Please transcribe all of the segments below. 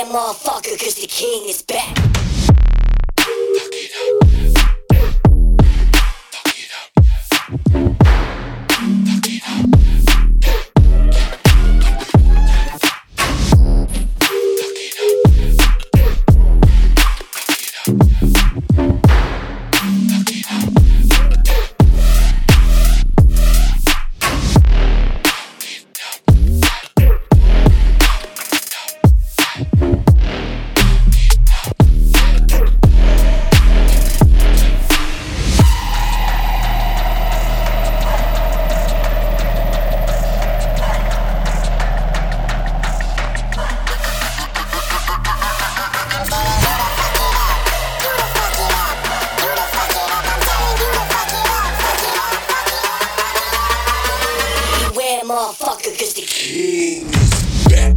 motherfucker, cause the king is back. Motherfucker, cause the king is back.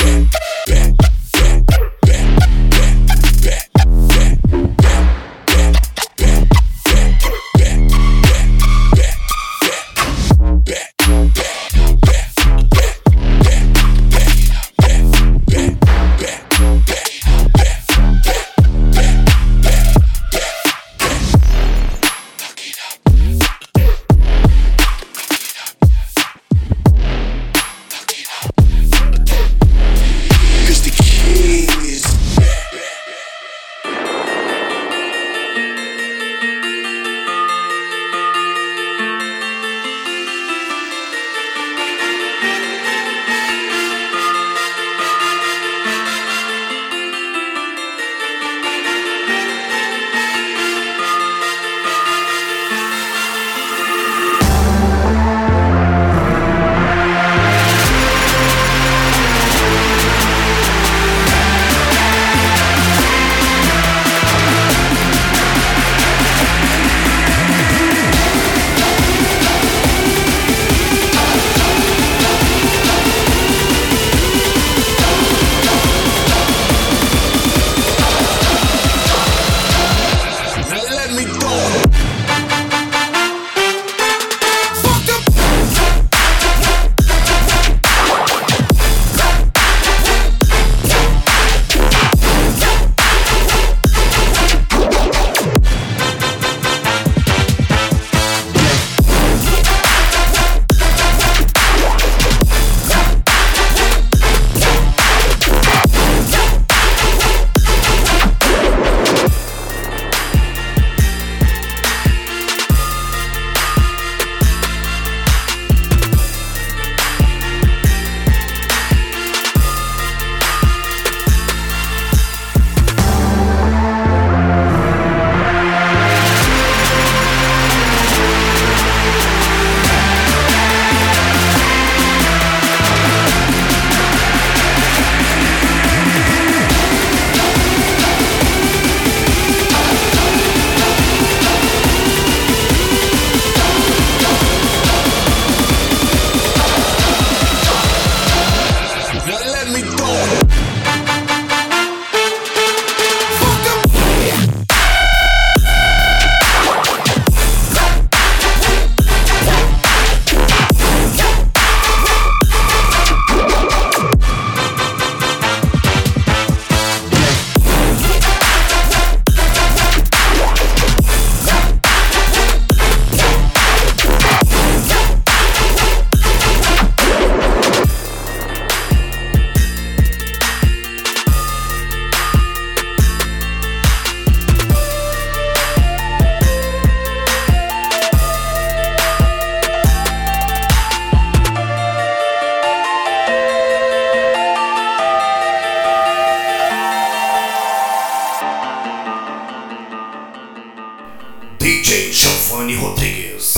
DJ Giovanni Rodrigues.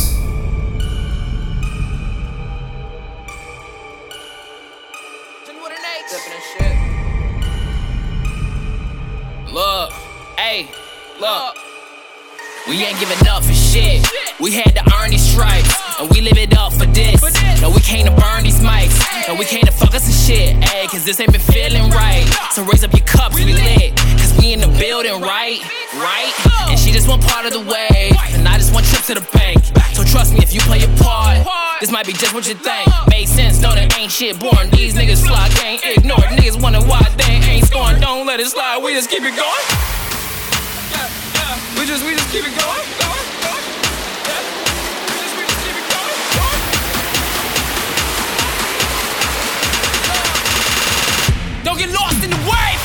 Look, hey, look. We ain't giving up for shit. We had to earn these stripes, and we live it up for this. No, we came to burn these mics, and we came to fuck us and shit. Ayy, cause this ain't been feeling right. So raise up your cups, we lit. Cause we in the building, right? And she just want part of the wave, and I just want trips to the bank. So trust me, if you play your part, This might be just what you think. Made sense, no, that ain't shit born. These niggas fly, can't ignore it. Niggas wonder why they ain't scoring. Don't let it slide, we just keep it going. Yeah, yeah. We just keep it going. Yeah. We just keep it going. Don't get lost in the wave.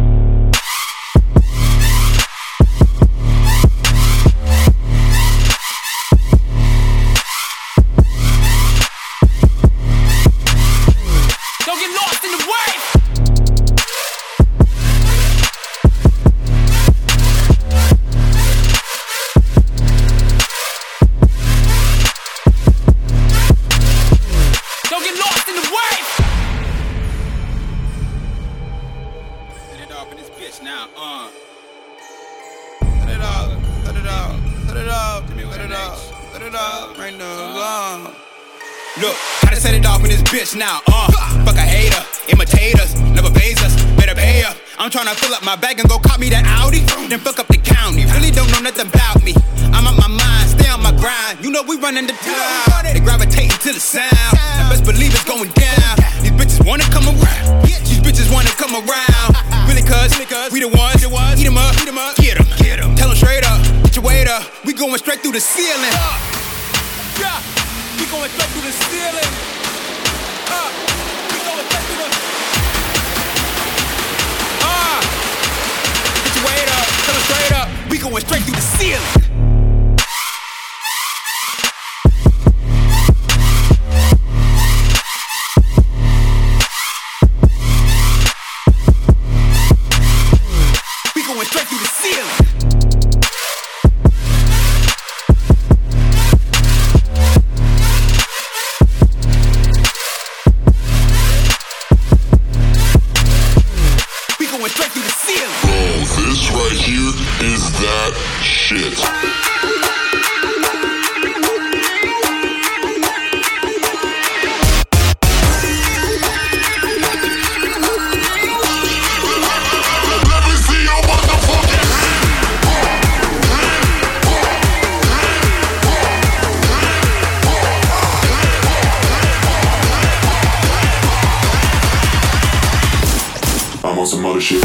Look, how to set it off in this bitch now, fuck a hater, imitators, never pays us, better pay up. I'm tryna fill up my bag and go cop me that Audi, then fuck up the county. Really don't know nothing about me. I'm on my mind, stay on my grind. You know we running the town. They gravitating to the sound. And best believe it's going down. These bitches wanna come around. These bitches wanna come around. Really cuz we the ones. Eat 'em up, get 'em. Tell 'em straight up, get your weight up. We going straight through the ceiling. Yeah. We going straight through the ceiling. We going straight through the. Get your weight up, tell 'em straight up. We going straight through the ceiling. We going straight through the ceiling. This right here is that shit. Let me see your motherfucking I'm on some other shit.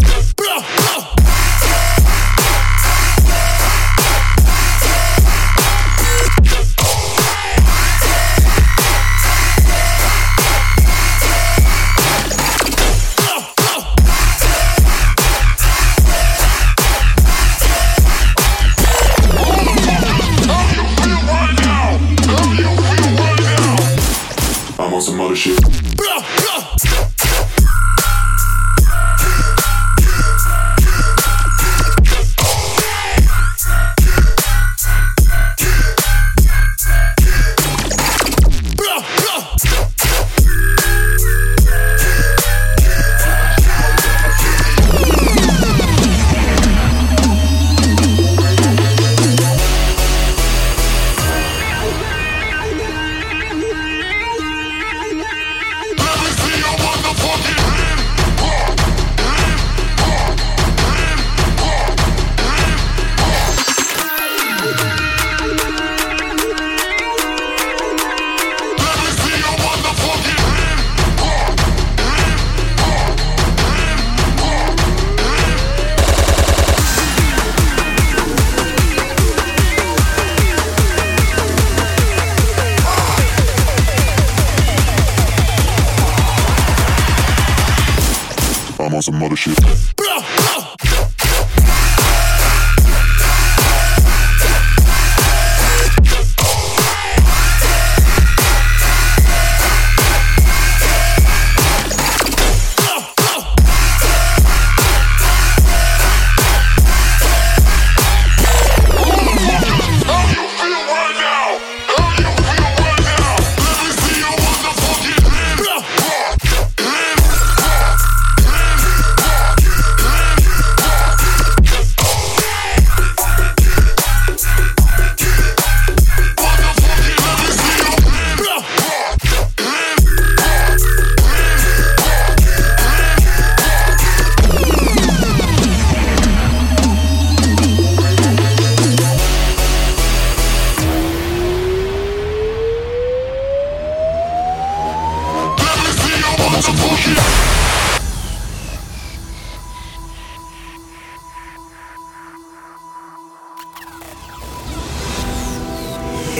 Some other shit. I'm on some other shit.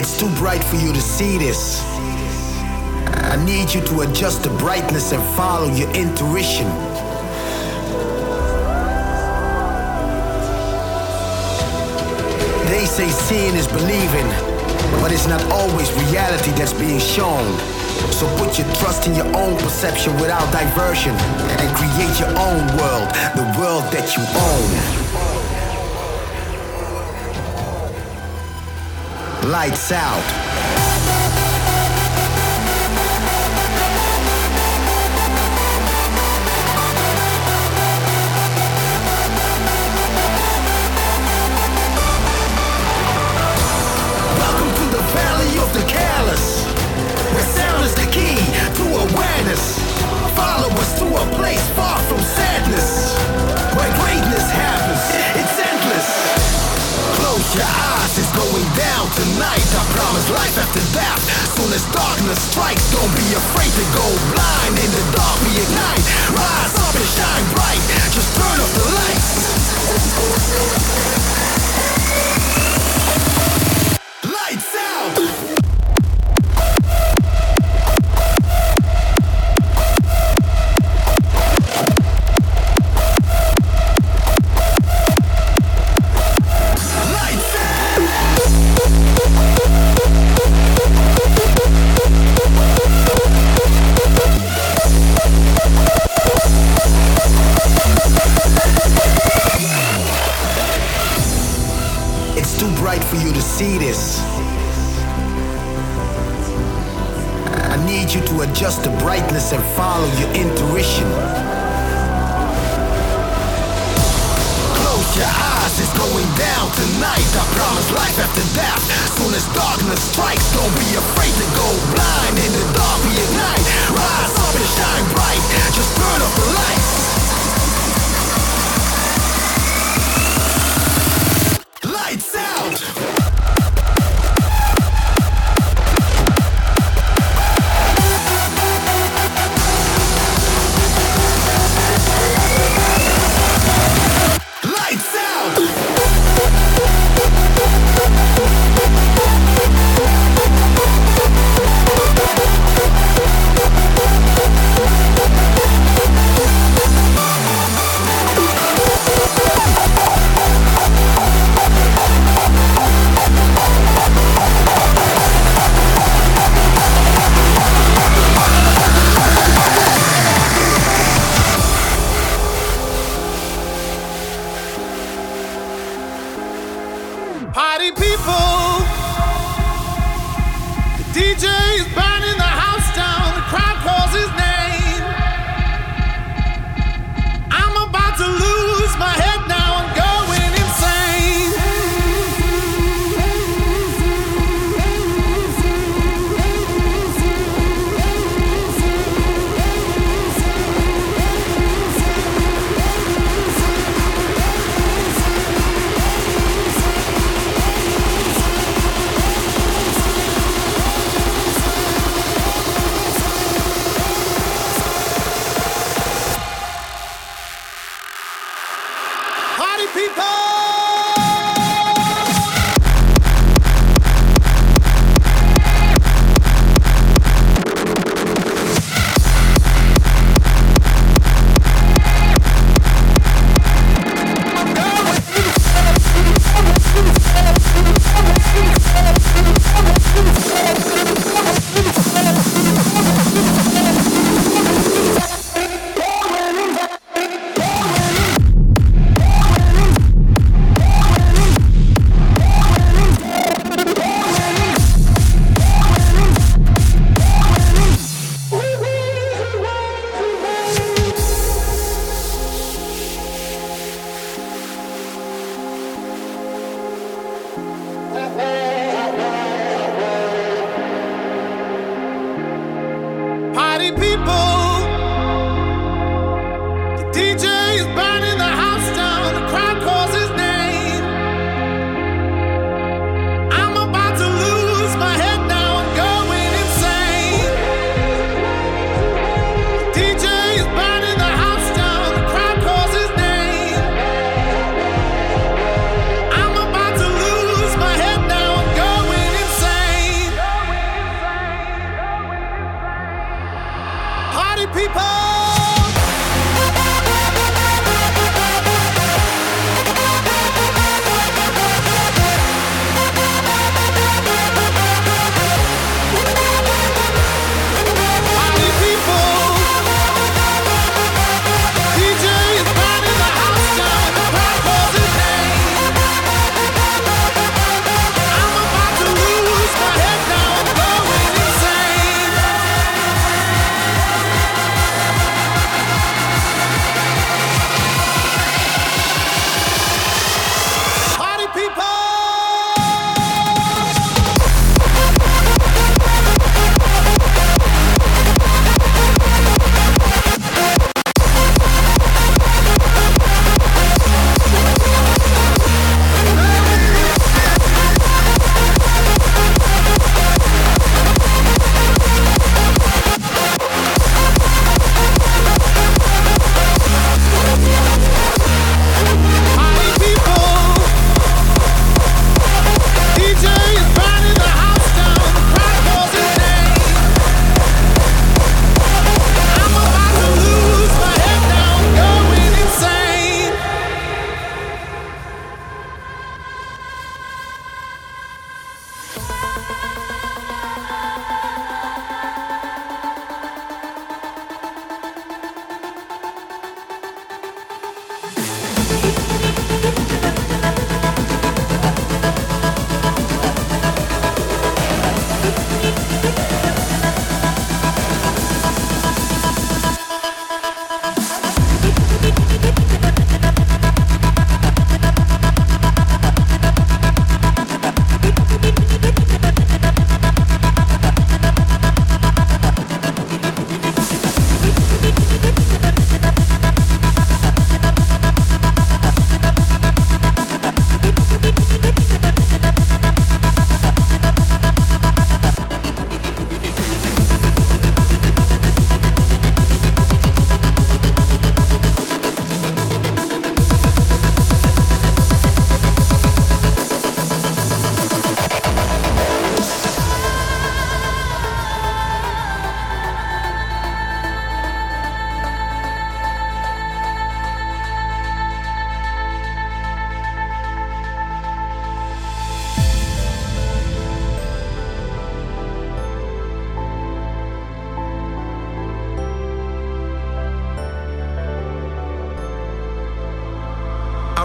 It's too bright for you to see this. I need you to adjust the brightness and follow your intuition. They say seeing is believing, but it's not always reality that's being shown. So put your trust in your own perception without diversion and create your own world, the world that you own. Lights out. Of the careless, where sound is the key to awareness. Follow us to a place far from sadness, where greatness happens, it's endless. Close your eyes, it's going down tonight. I promise life after death. Soon as darkness strikes, don't be afraid to go blind. In the dark we ignite, rise up and shine bright. Just turn off the lights. Lights out! It's too bright for you to see this. I need you to adjust the brightness and follow your intuition. Close your eyes, it's going down tonight. I promise life after death. Soon as darkness strikes, don't be afraid to go blind. In the dark we ignite, rise up and shine bright. Just turn off the lights. Lights out! Party people, the DJ is burning the house down, the crowd calls his name. I'm about to lose my head now, I'm going insane.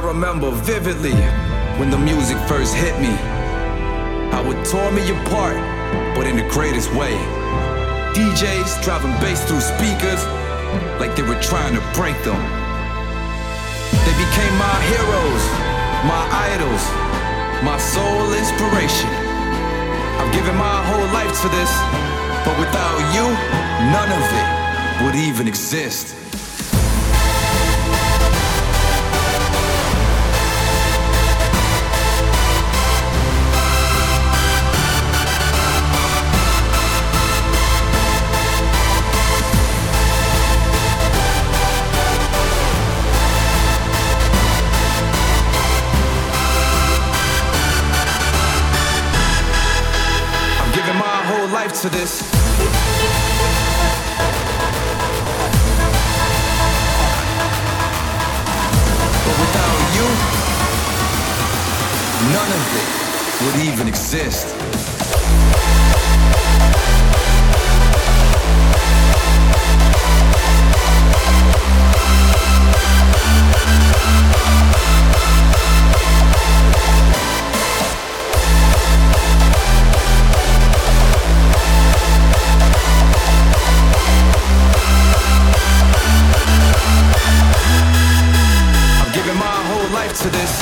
remember vividly when the music first hit me. How it tore me apart, but in the greatest way. DJs driving bass through speakers like they were trying to break them. They became my heroes, my idols, my sole inspiration. I've given my whole life to this, but without you, none of it would even exist. To this. But without you, none of it would even exist. To this.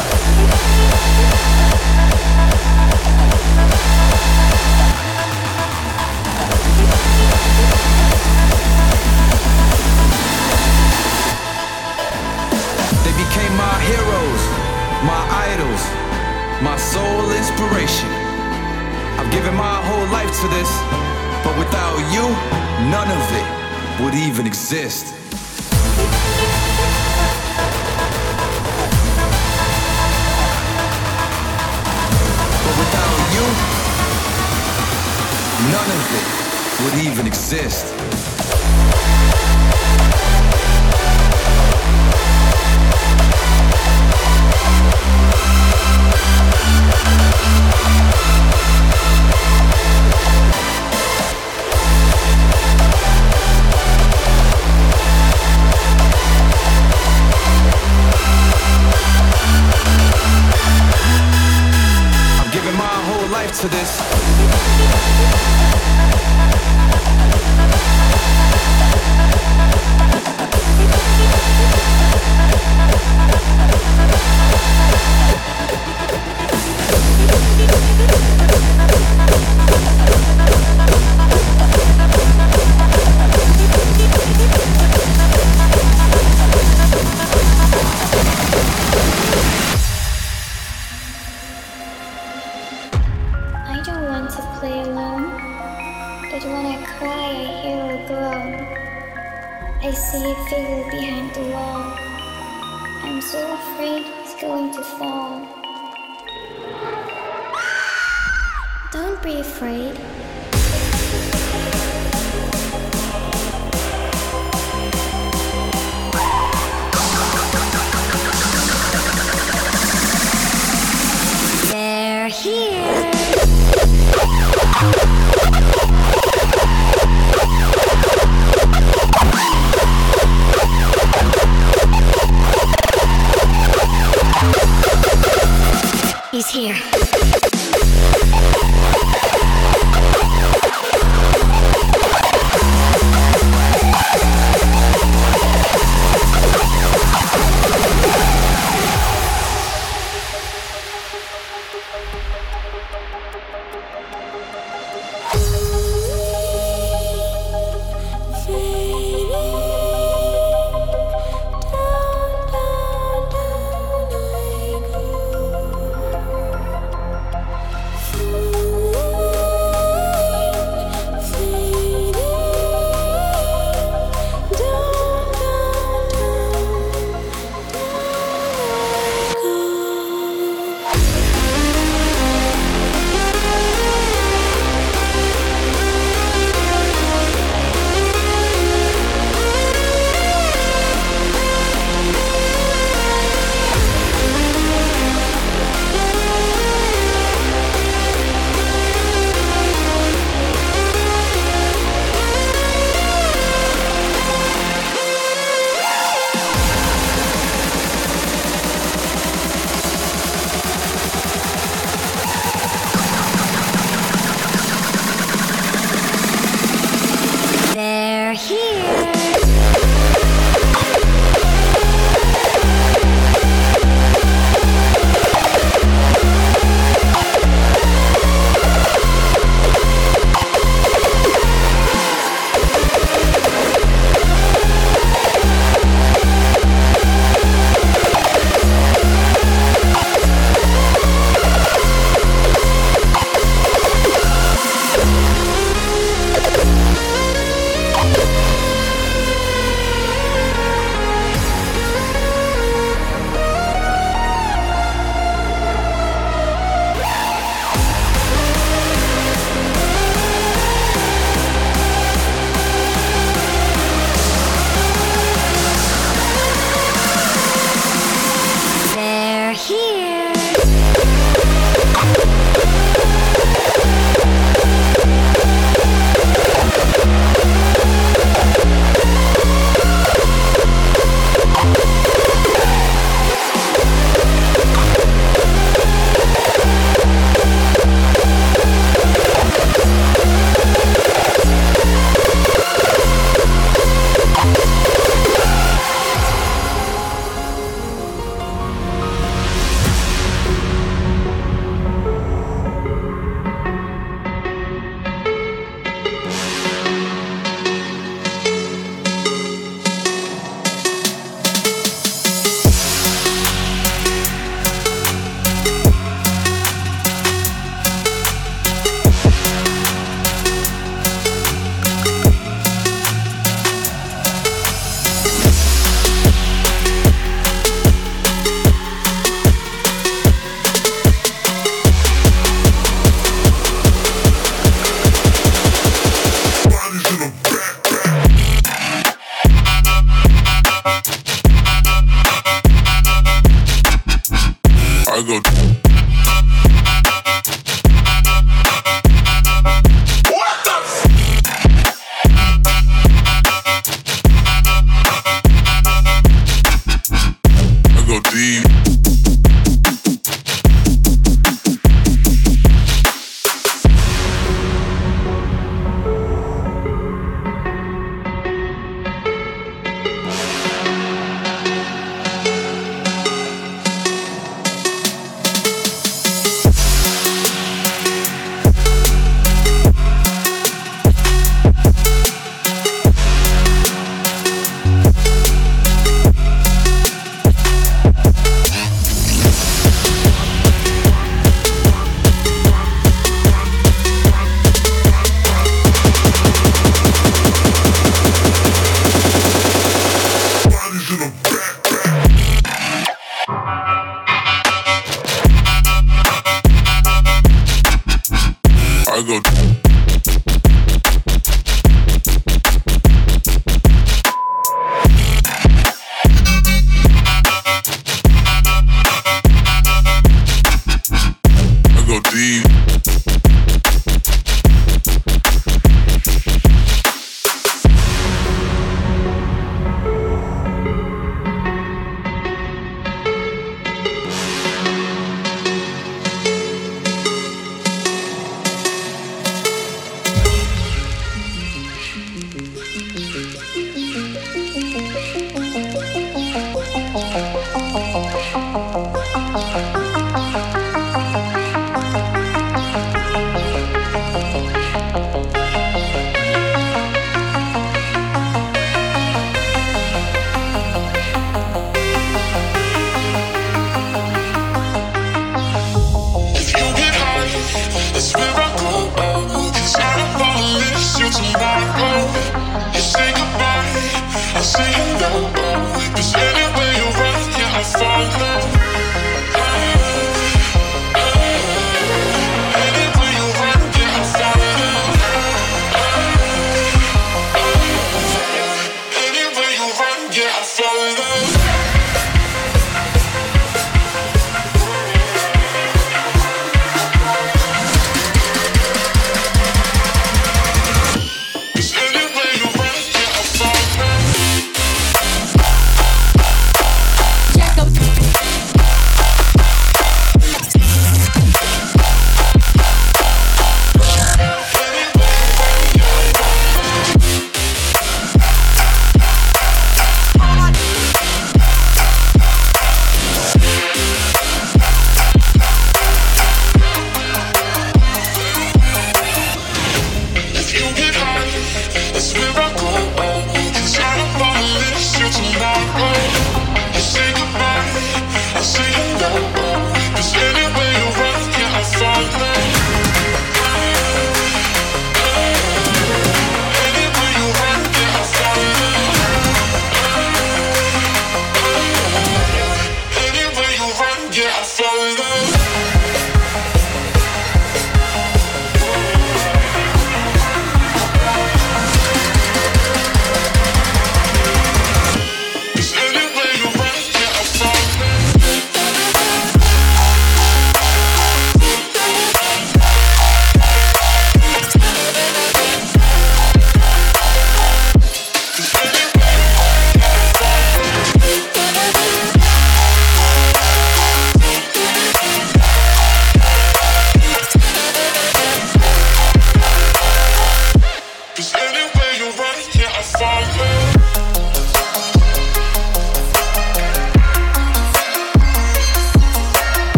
They became my heroes, my idols, my sole inspiration. I've given my whole life to this, but without you, none of it would even exist. None of it would even exist. I'm giving my whole life to this. I see a figure behind the wall. I'm so afraid he's going to fall. Don't be afraid. They're here. He's here.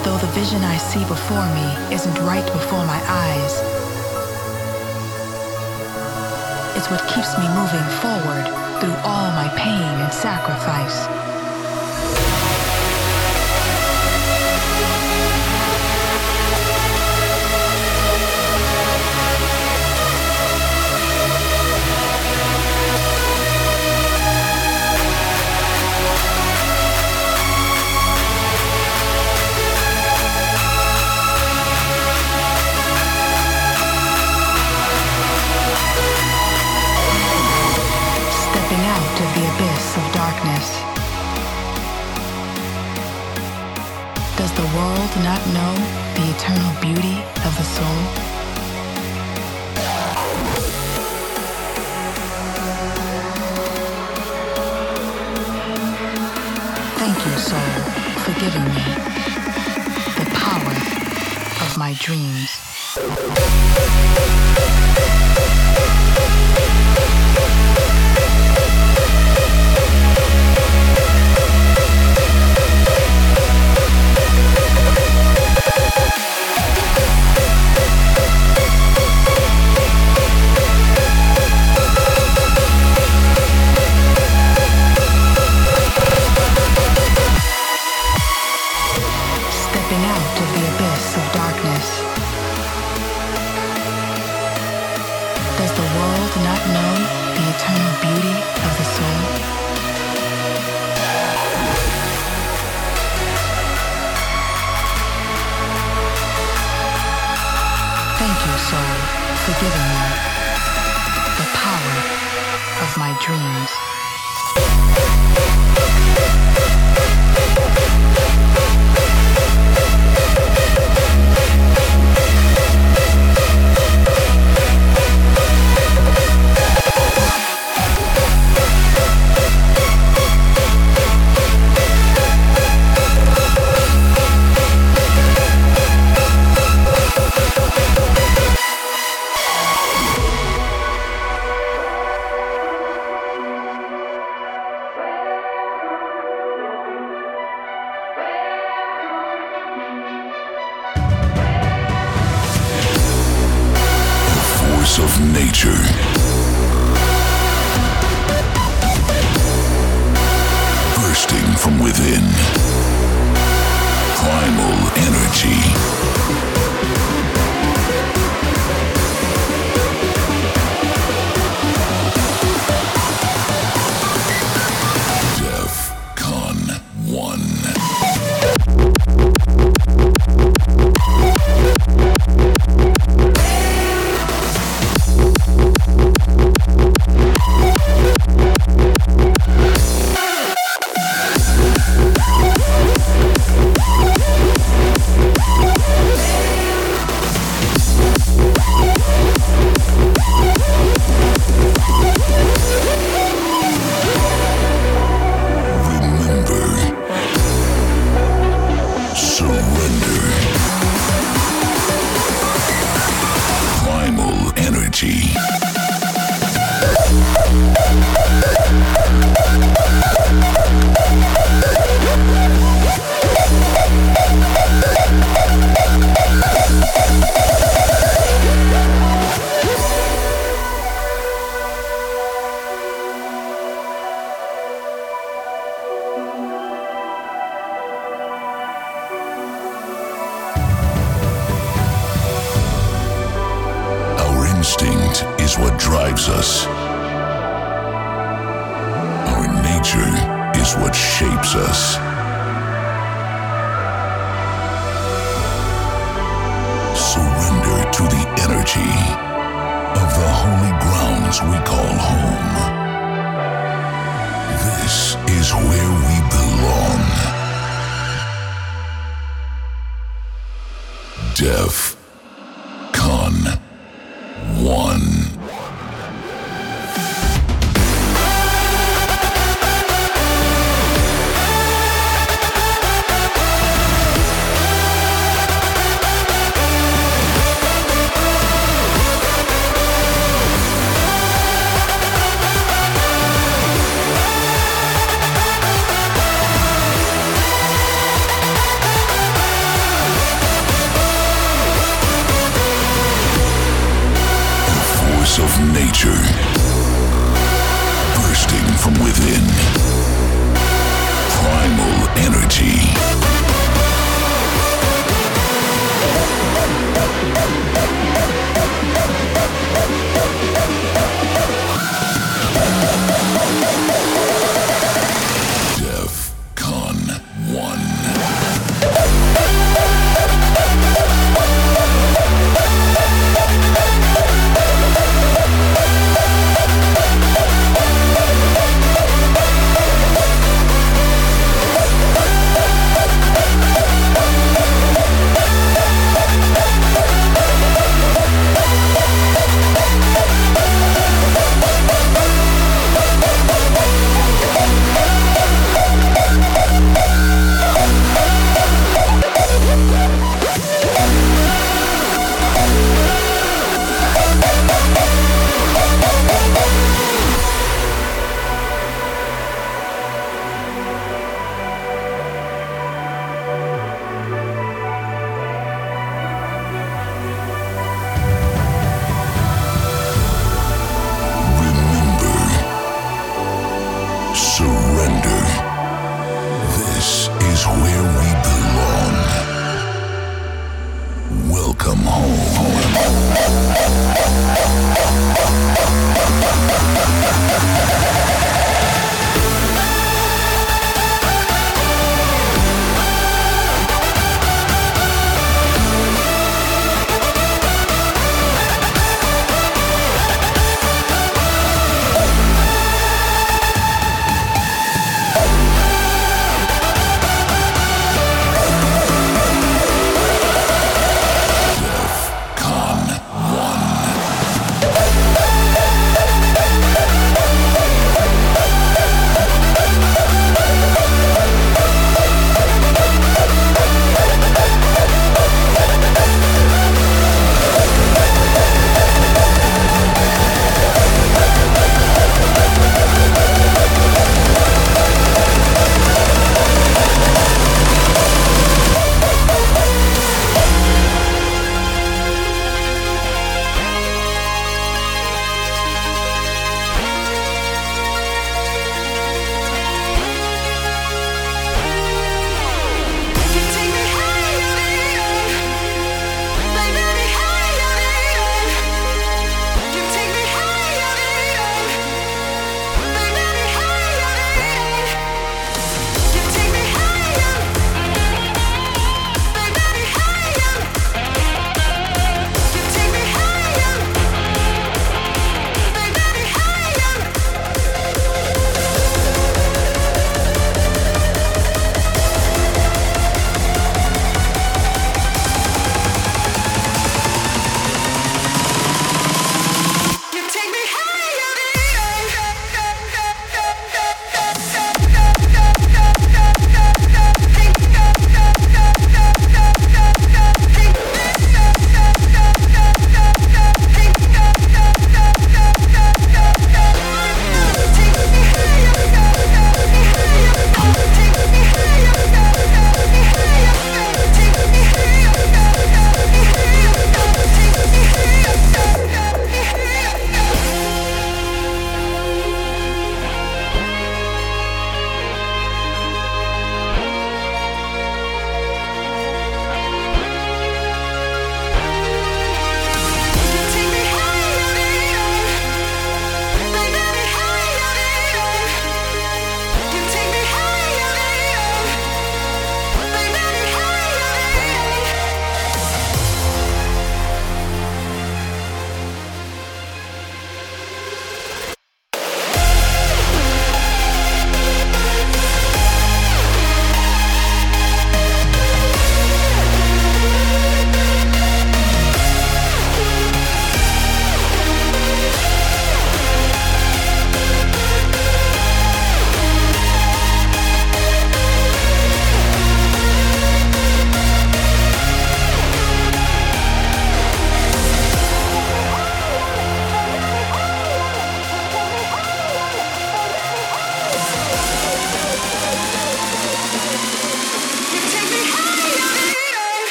Though the vision I see before me isn't right before my eyes, it's what keeps me moving forward through all my pain and sacrifice. Out of the abyss of darkness. Does the world not know the eternal beauty of the soul? Thank you, soul, for giving me the power of my dreams. For giving me the power of my dreams. Of nature, bursting from within, primal energy. DEFCON 1. Instinct is what drives us. Our nature is what shapes us. Surrender to the energy of the holy grounds we call home. This is where we belong. DEFCON 1. nature, bursting from within. Primal energy. DEFCON 1.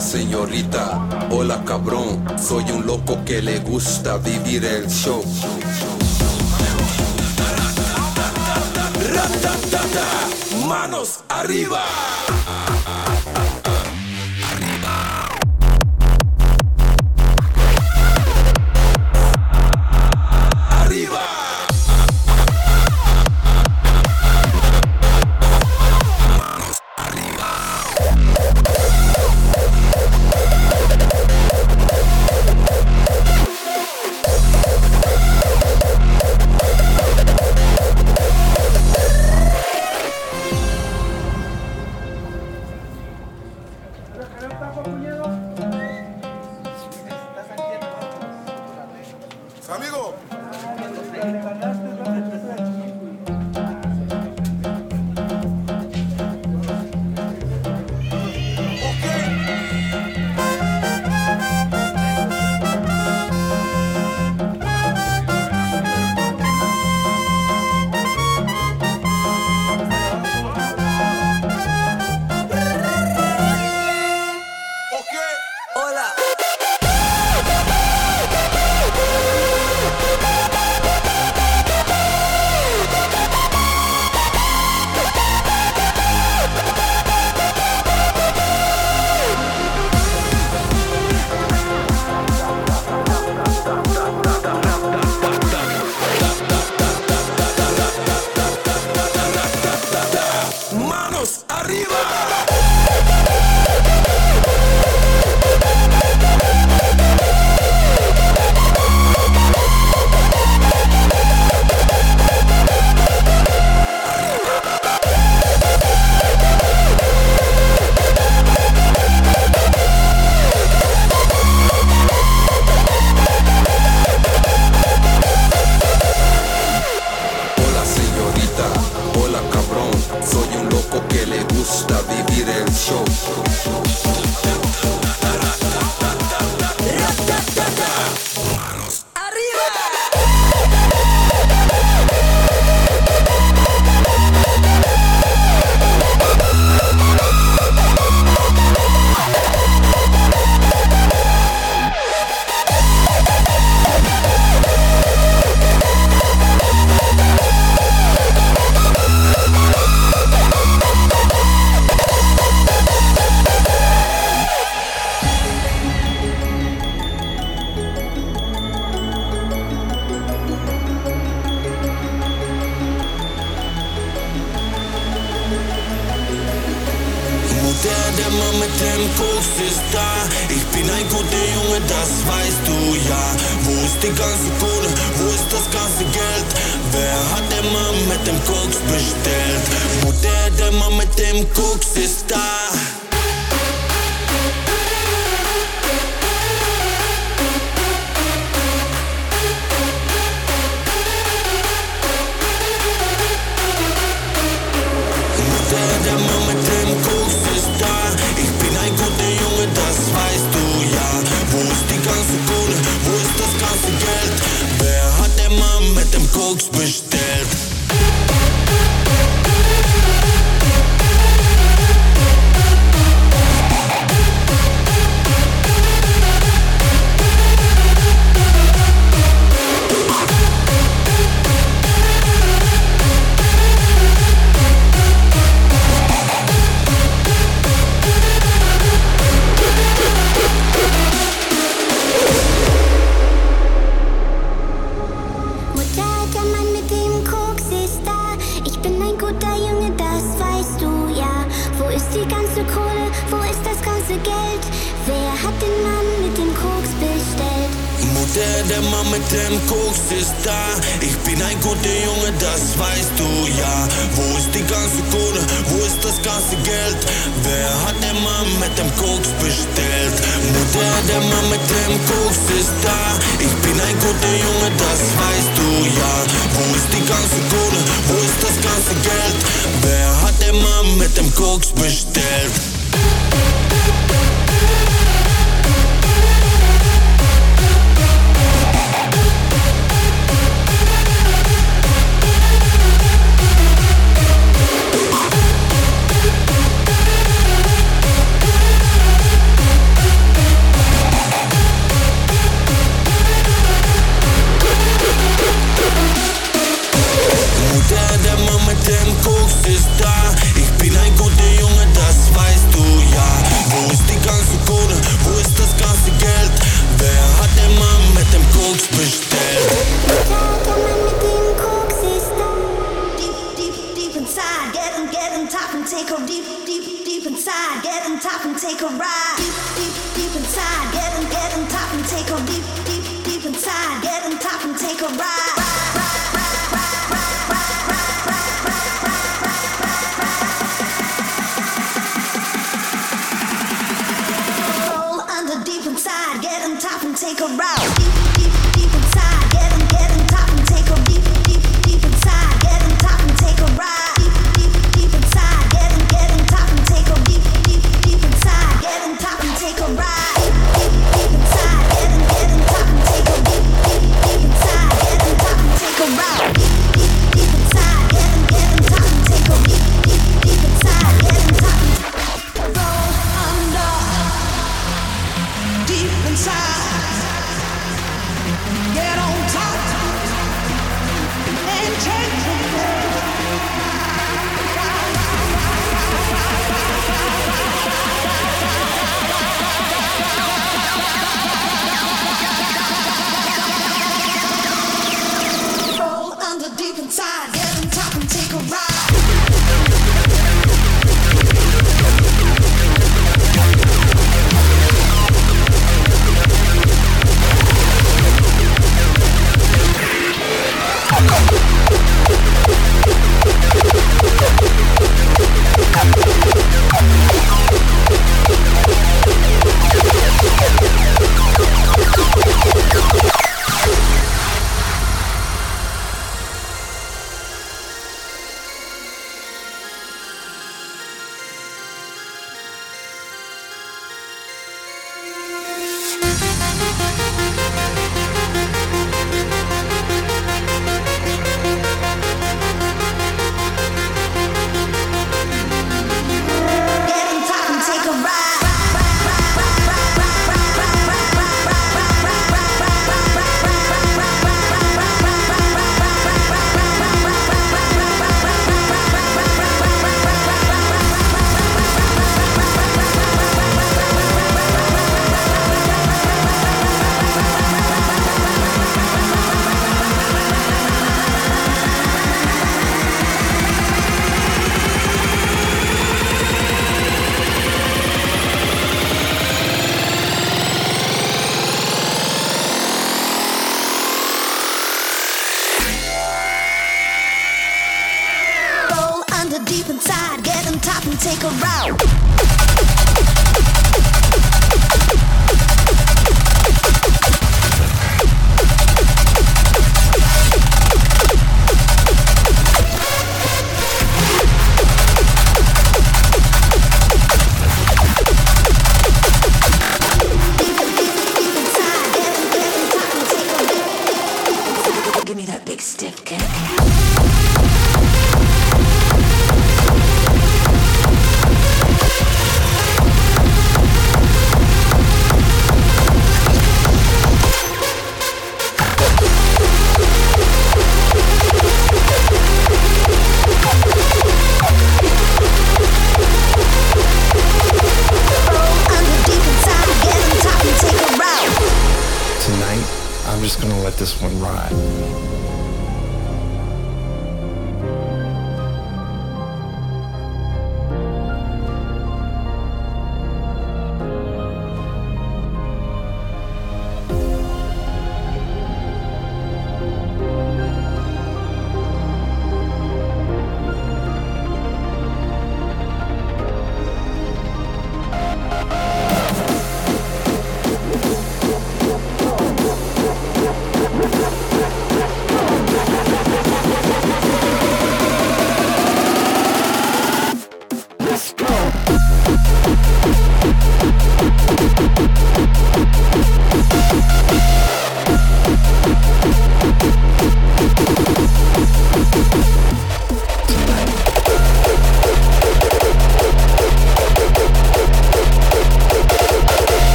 Hola señorita, hola cabrón, soy un loco que le gusta vivir el show. Manos arriba. Amigo. Der Mann mit dem Koks ist da. Ich bin ein guter Junge, das weißt du ja. Wo ist die ganze Kohle? Wo ist das ganze Geld? Wer hat den Mann mit dem Koks bestellt? Mutter, der Mann mit dem Koks ist da. Der Mann mit dem Koks ist da. Ich bin ein guter Junge, das weißt du ja. Wo ist die ganze Kohle? Wo ist das ganze Geld? Wer hat den Mann mit dem Koks bestellt? Der Mann mit dem Koks ist da. Ich bin ein guter Junge, das weißt du ja. Wo ist die ganze Kohle? Wo ist das ganze Geld? Wer hat den Mann mit dem Koks bestellt? Mutter, der Mann mit dem Koks ist da. Ich bin ein guter Junge, das weißt du ja. Wo ist die ganze Kohle? Wo ist das ganze Geld? Wer hat den Mann mit dem Koks bestellt? deep inside, get on top and take a ride. Deep inside, get on top and take a deep inside, get on top and take a ride. Roll under deep inside, get on top and take a ride. Deep inside, get on top and take a deep inside, get on top and take a ride. Deep inside, get on top and take a deep inside, get on top and take a ride. Deep inside, get on top and take a deep inside, get on top and take a ride. Deep inside, get on top and take a deep inside, get on top and roll under deep inside. Get on top and take roll under deep inside. Get on top and take a ride. Deep inside, get on top and take a route. Give me that big stiff kick. I'm just gonna let this one ride.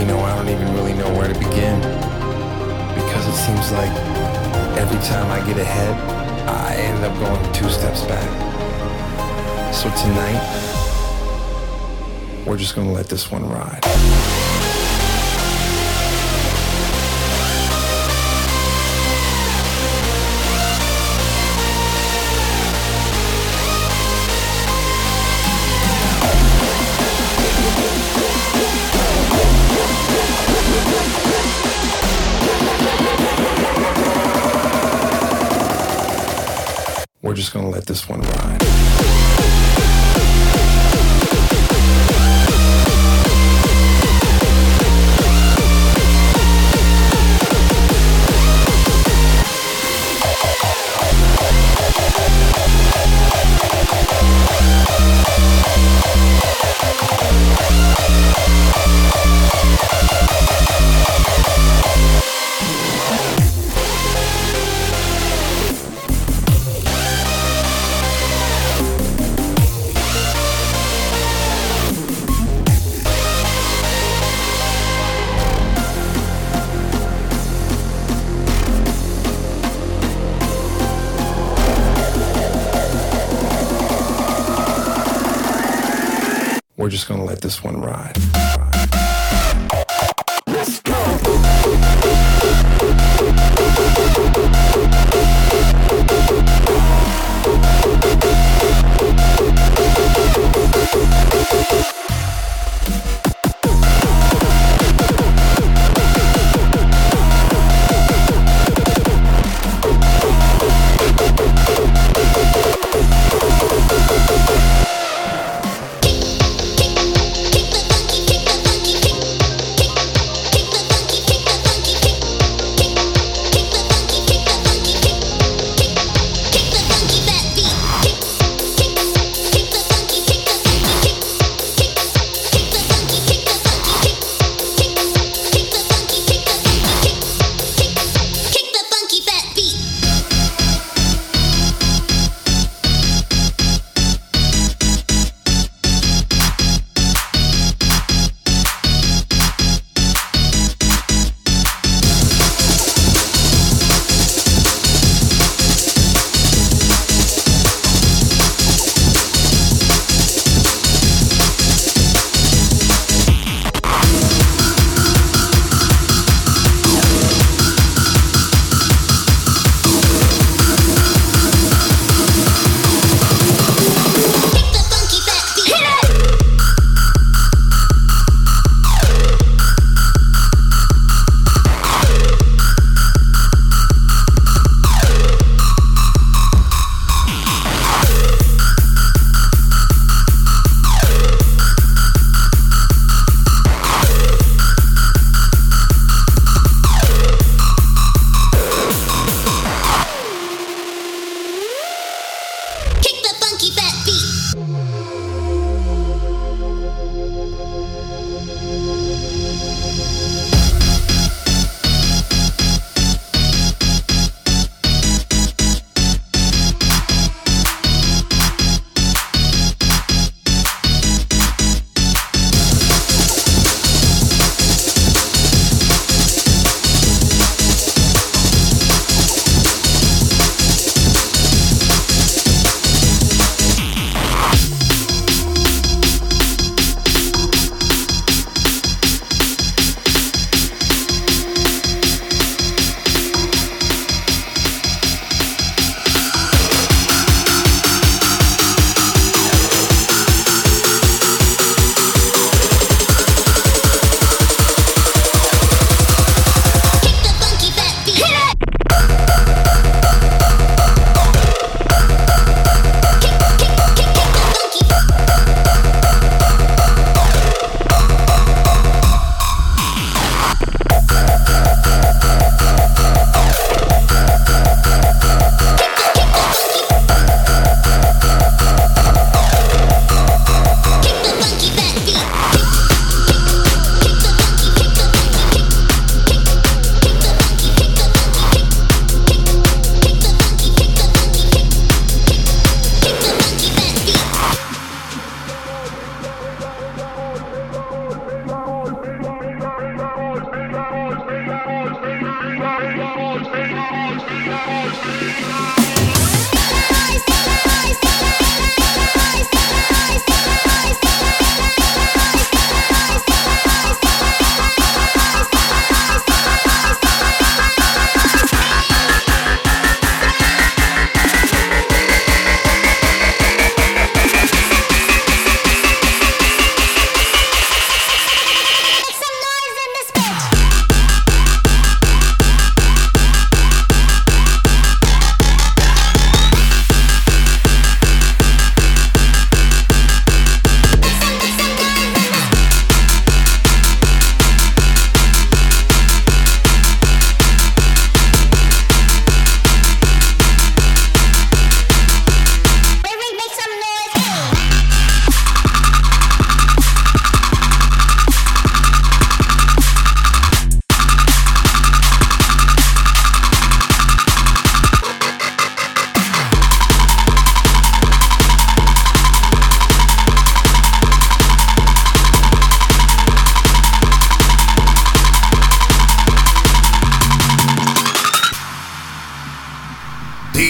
You know, I don't even really know where to begin, because it seems like every time I get ahead, I end up going 2 steps back. So tonight, we're just gonna let this one ride. We're just gonna let this one ride. We're just gonna let this one ride. Let's go. Kick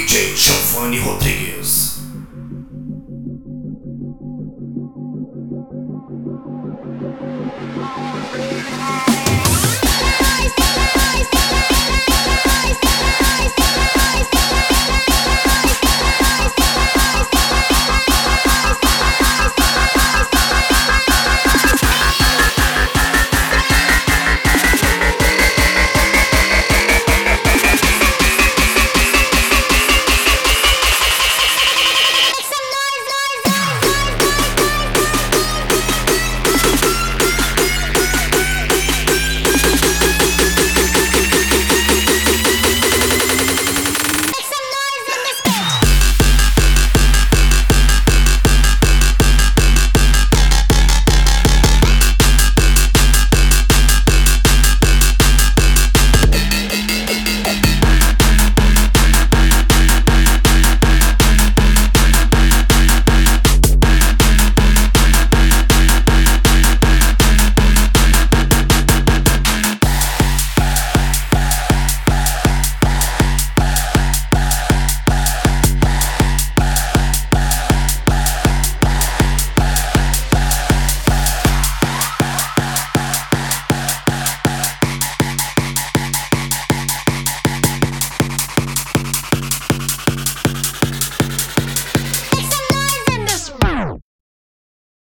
DJ Giovanni Rodrigues.